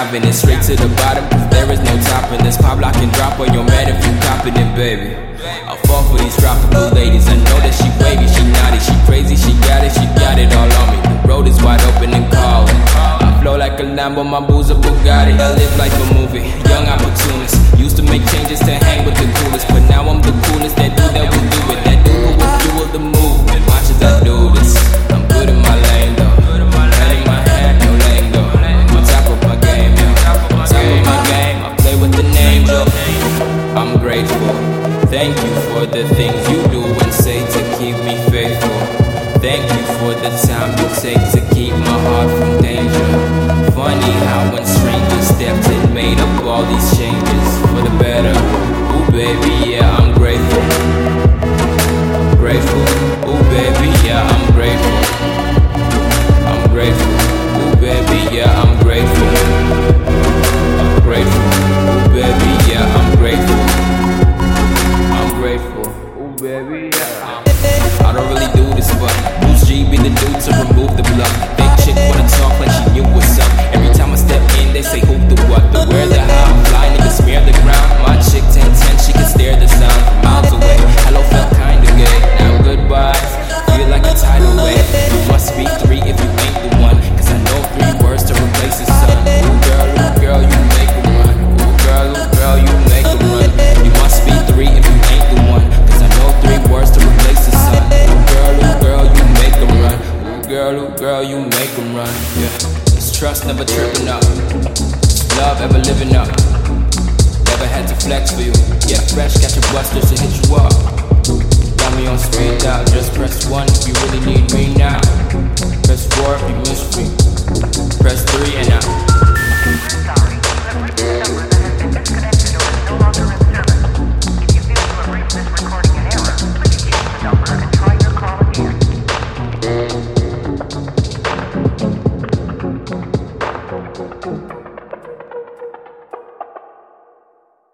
diving it straight to the bottom, cause there is no topping this. Pop, lock, and drop on your man if you copping it, baby. I fall for these tropical ladies. I know that she wavy, she naughty, she crazy, she got it all on me. The road is wide open and calling. I flow like a Lambo, my booze a Bugatti. I live like a movie, young opportunist. Used to make changes to hang with the coolest, but now I'm the coolest. That dude that will do it, that dude who will fuel the movement. Watch as I do this. I'm good in my lane though. Head in my hand, no lingo. On top of my game, yo. On top of my game, I play with an angel. I'm grateful. Thank you for the things you do and say to keep me faithful. Thank you for the time you take to keep my heart from danger. Funny how when strangers stepped in, made up all these changes for the better. Ooh baby, yeah, I'm grateful. I'm grateful. Ooh baby, yeah, I'm grateful. I'm grateful. Ooh baby, yeah, I'm grateful. I'm grateful. Ooh baby, yeah, I'm grateful. I'm grateful. Ooh baby, yeah. I don't really do this, but Bruce G be the dude to remove the bluff. Fake chick wanna talk like she knew what's up. Every time I step in, they say who the what, the where, the how. Fly niggas smear the ground. My chick 10-10, she can stare the sound from miles away. Hello felt kinda gay. Now goodbyes feel like a tidal wave. You must be 3 if you ain't the one, cause I know 3 words to replace the sun. Ooh girl, you make a run. Ooh girl, you make a run. You must be 3 if you ain't the one, cause I know 3 words to replace the sun. Ooh girl, you make a run. Ooh girl, you make them run. Yeah, it's trust never tripping up. It's love ever living up. Never had to flex for you. Yeah, fresh, got your busters to hit you up. Got me on speed dial, just press 1 if you really need me now. Press 4 if you